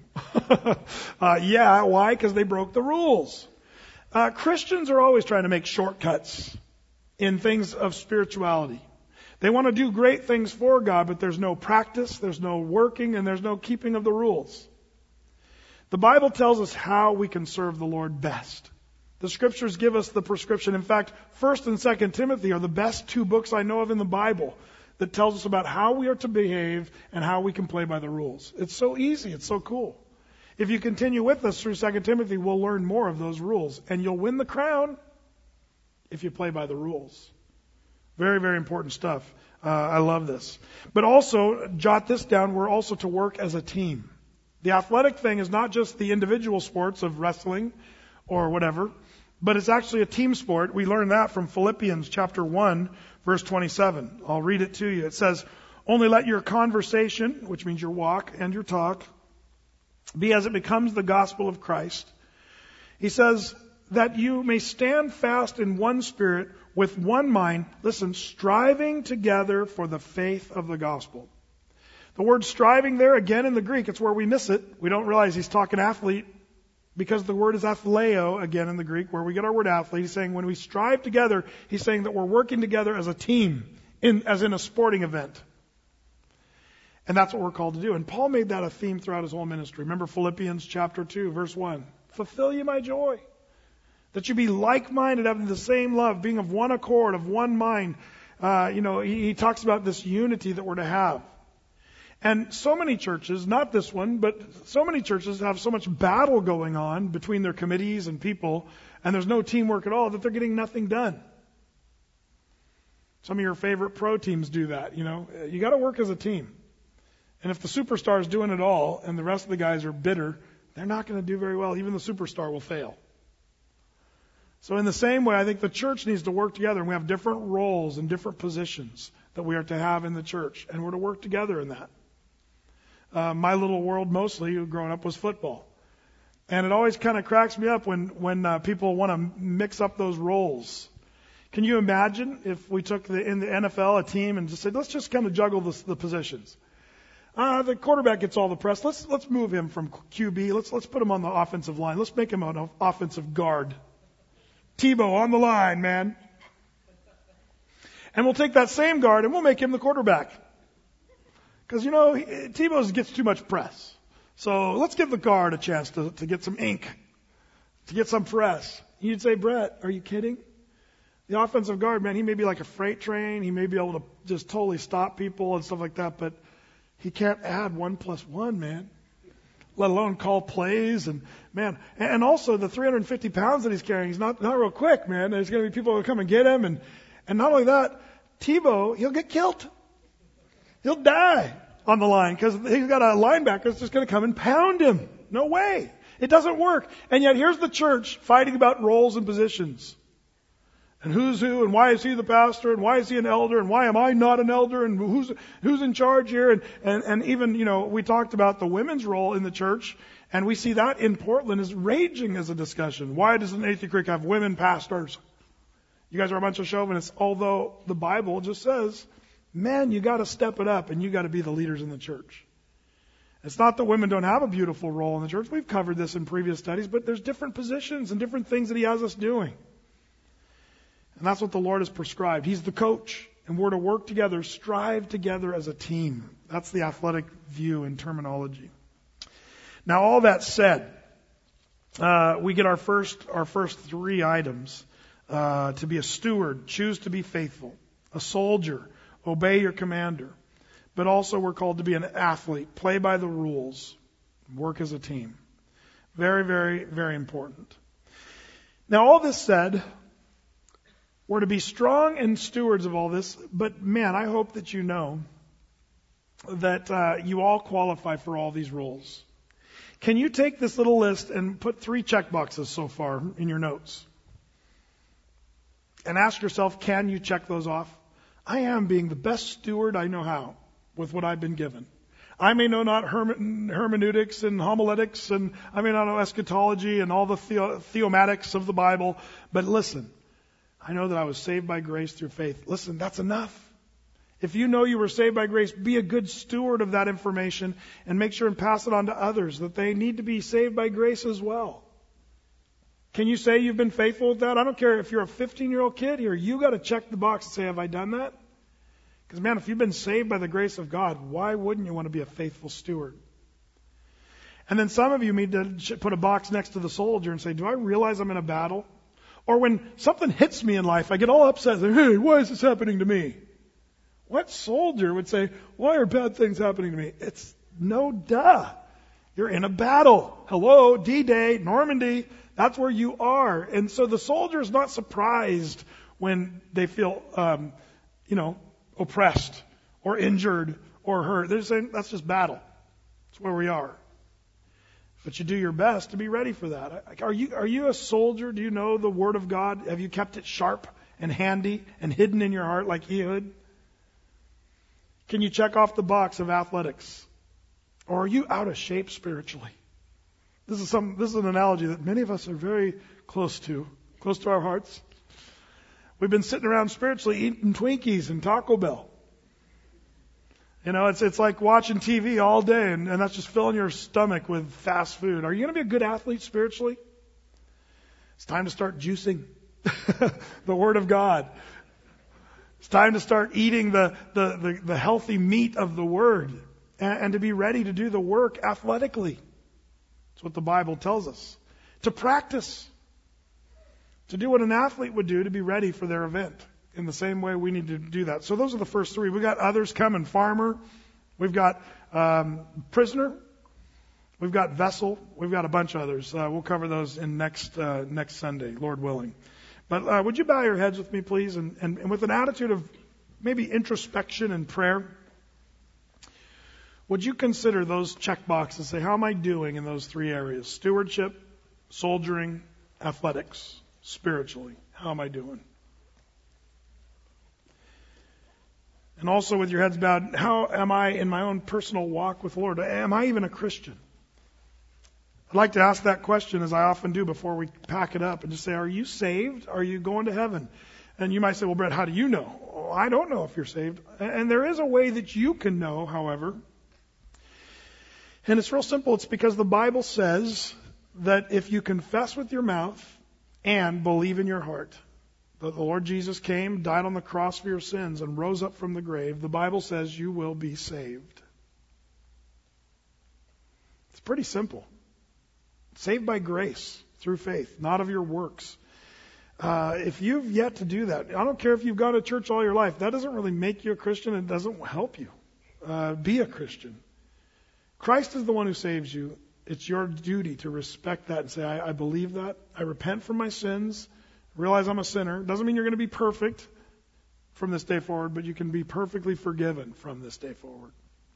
Yeah, why? Because they broke the rules. Christians are always trying to make shortcuts in things of spirituality. They want to do great things for God, but there's no practice, there's no working, and there's no keeping of the rules. The Bible tells us how we can serve the Lord best. The Scriptures give us the prescription. In fact, 1 and 2 Timothy are the best two books I know of in the Bible that tells us about how we are to behave and how we can play by the rules. It's so easy. It's so cool. If you continue with us through 2 Timothy, we'll learn more of those rules. And you'll win the crown if you play by the rules. Very, very important stuff. I love this. But also, jot this down, we're also to work as a team. The athletic thing is not just the individual sports of wrestling or whatever, but it's actually a team sport. We learn that from Philippians chapter 1, verse 27. I'll read it to you. It says, "Only let your conversation," which means your walk and your talk, "be as it becomes the gospel of Christ." He says, "that you may stand fast in one spirit, with one mind," listen, "striving together for the faith of the gospel." The word striving there, again in the Greek, it's where we miss it. We don't realize he's talking athlete, because the word is athleo, again in the Greek, where we get our word athlete. He's saying when we strive together, he's saying that we're working together as a team, as in a sporting event. And that's what we're called to do. And Paul made that a theme throughout his whole ministry. Remember Philippians chapter 2, verse 1. "Fulfill ye my joy, that you be like-minded, having the same love, being of one accord, of one mind." He talks about this unity that we're to have. And so many churches, not this one, but so many churches have so much battle going on between their committees and people, and there's no teamwork at all, that they're getting nothing done. Some of your favorite pro teams do that, You got to work as a team. And if the superstar is doing it all and the rest of the guys are bitter, they're not going to do very well. Even the superstar will fail. So in the same way, I think the church needs to work together, and we have different roles and different positions that we are to have in the church, and we're to work together in that. My little world mostly growing up was football. And it always kind of cracks me up when people want to mix up those roles. Can you imagine if we took in the NFL a team and just said, let's just kind of juggle the positions? The quarterback gets all the press. Let's move him from QB. Let's put him on the offensive line. Let's make him an offensive guard. Tebow on the line, man. And we'll take that same guard and we'll make him the quarterback. Because, Tebow gets too much press. So let's give the guard a chance to get some ink, to get some press. You'd say, Brett, are you kidding? The offensive guard, man, he may be like a freight train. He may be able to just totally stop people and stuff like that, but he can't add 1 + 1, man. Let alone call plays and also the 350 pounds that he's carrying, he's not real quick, man. There's going to be people who come and get him, and not only that, Tebow, he'll get killed. He'll die on the line because he's got a linebacker that's just going to come and pound him. No way. It doesn't work. And yet here's the church fighting about roles and positions. And who's who, and why is he the pastor, and why is he an elder, and why am I not an elder, and who's in charge here? And even, we talked about the women's role in the church, and we see that in Portland is raging as a discussion. Why doesn't Athey Creek have women pastors? You guys are a bunch of chauvinists, although the Bible just says, man, you got to step it up, and you got to be the leaders in the church. It's not that women don't have a beautiful role in the church. We've covered this in previous studies, but there's different positions and different things that he has us doing. And that's what the Lord has prescribed. He's the coach, and we're to work together, strive together as a team. That's the athletic view and terminology. Now, all that said, we get our first 3 items. To be a steward, choose to be faithful. A soldier, obey your commander. But also we're called to be an athlete, play by the rules, work as a team. Very, very, very important. Now, all this said, we're to be strong and stewards of all this, but man, I hope that you know that you all qualify for all these roles. Can you take this little list and put 3 check boxes so far in your notes? And ask yourself, can you check those off? I am being the best steward I know how with what I've been given. I may know not hermeneutics and homiletics, and I may not know eschatology and all the theomatics of the Bible, but listen, I know that I was saved by grace through faith. Listen, that's enough. If you know you were saved by grace, be a good steward of that information and make sure and pass it on to others that they need to be saved by grace as well. Can you say you've been faithful with that? I don't care if you're a 15-year-old kid here. You got to check the box and say, have I done that? Because, man, if you've been saved by the grace of God, why wouldn't you want to be a faithful steward? And then some of you need to put a box next to the soldier and say, do I realize I'm in a battle? Or when something hits me in life, I get all upset. Say, hey, why is this happening to me? What soldier would say, why are bad things happening to me? It's no duh. You're in a battle. Hello, D-Day, Normandy. That's where you are. And so the soldier is not surprised when they feel, oppressed or injured or hurt. They're saying that's just battle. That's where we are. But you do your best to be ready for that. Are you a soldier? Do you know the Word of God? Have you kept it sharp and handy and hidden in your heart like Ehud? Can you check off the box of athletics? Or are you out of shape spiritually? This is an analogy that many of us are very close to our hearts. We've been sitting around spiritually eating Twinkies and Taco Bell. It's like watching TV all day, and that's just filling your stomach with fast food. Are you going to be a good athlete spiritually? It's time to start juicing the Word of God. It's time to start eating the healthy meat of the Word and to be ready to do the work athletically. That's what the Bible tells us. To practice. To do what an athlete would do to be ready for their event. In the same way we need to do that. So those are the first 3. We've got others coming. Farmer. We've got prisoner. We've got vessel. We've got a bunch of others. We'll cover those in next Sunday, Lord willing. But would you bow your heads with me, please? And with an attitude of maybe introspection and prayer, would you consider those check boxes? Say, how am I doing in those 3 areas? Stewardship, soldiering, athletics, spiritually. How am I doing? And also with your heads bowed, how am I in my own personal walk with the Lord? Am I even a Christian? I'd like to ask that question, as I often do before we pack it up, and just say, are you saved? Are you going to heaven? And you might say, well, Brett, how do you know? Oh, I don't know if you're saved. And there is a way that you can know, however. And it's real simple. It's because the Bible says that if you confess with your mouth and believe in your heart that the Lord Jesus came, died on the cross for your sins, and rose up from the grave, the Bible says you will be saved. It's pretty simple. Saved by grace, through faith, not of your works. If you've yet to do that, I don't care if you've gone to church all your life, that doesn't really make you a Christian. It doesn't help you be a Christian. Christ is the one who saves you. It's your duty to respect that and say, I believe that. I repent from my sins. Realize I'm a sinner. Doesn't mean you're going to be perfect from this day forward, but you can be perfectly forgiven from this day forward.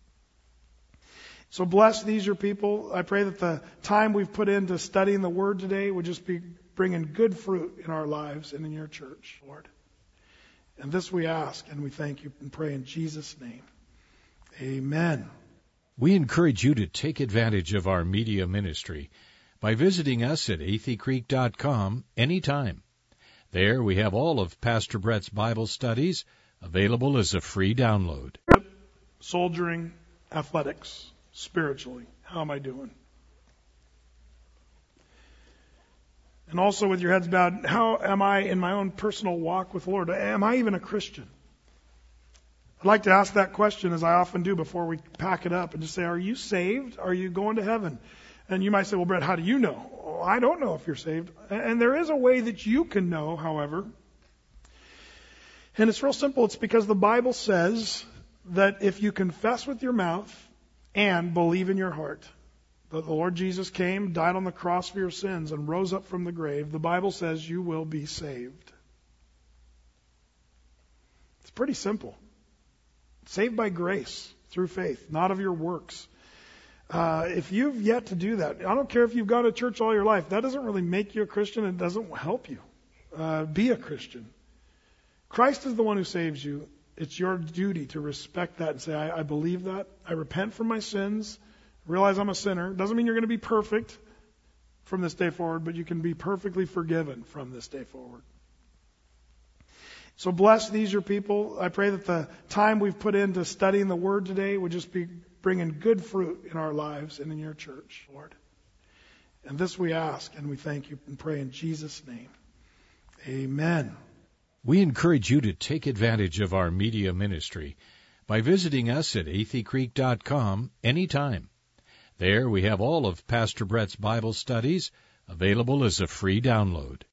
So bless these your people. I pray that the time we've put into studying the Word today would just be bringing good fruit in our lives and in your church, Lord. And this we ask and we thank you and pray in Jesus' name. Amen. We encourage you to take advantage of our media ministry by visiting us at atheycreek.com anytime. There we have all of Pastor Brett's Bible studies available as a free download. Soldiering, athletics, spiritually. How am I doing? And also with your heads bowed, how am I in my own personal walk with the Lord? Am I even a Christian? I'd like to ask that question, as I often do before we pack it up, and just say, are you saved? Are you going to heaven? And you might say, well, Brett, how do you know? Oh, I don't know if you're saved. And there is a way that you can know, however. And it's real simple. It's because the Bible says that if you confess with your mouth and believe in your heart that the Lord Jesus came, died on the cross for your sins, and rose up from the grave, the Bible says you will be saved. It's pretty simple. Saved by grace, through faith, not of your works. If you've yet to do that, I don't care if you've gone to church all your life, that doesn't really make you a Christian. It doesn't help you be a Christian. Christ is the one who saves you. It's your duty to respect that and say, I believe that. I repent from my sins. Realize I'm a sinner. Doesn't mean you're going to be perfect from this day forward, but you can be perfectly forgiven from this day forward. So bless these your people. I pray that the time we've put into studying the Word today would just be bringing good fruit in our lives and in your church, Lord. And this we ask and we thank you and pray in Jesus' name. Amen. We encourage you to take advantage of our media ministry by visiting us at atheycreek.com anytime. There we have all of Pastor Brett's Bible studies available as a free download.